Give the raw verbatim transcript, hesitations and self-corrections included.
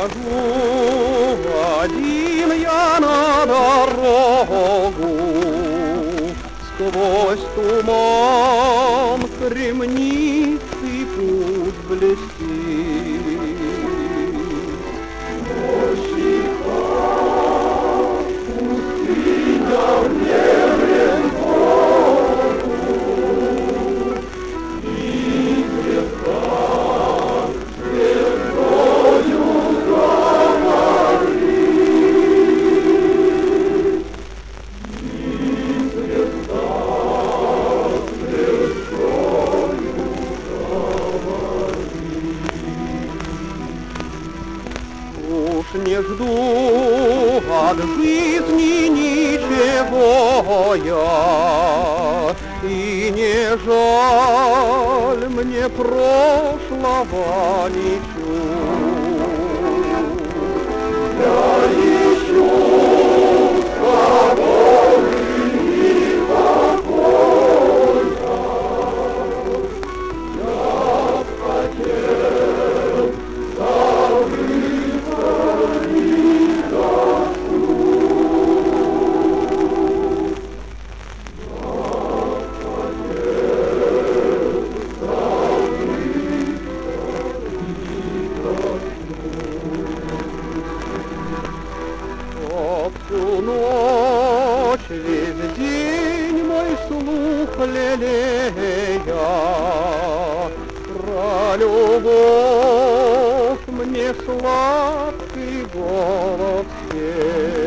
Выхожу один я на дорогу, сквозь туман кремнистый путь блестит. Уж не жду от жизни ничего я, и не жаль мне прошлого ничего. Я ищу свободы и покоя, я хотел забыться и всю ночь, весь день мой слух лелея, про любовь мне сладкий голос пел.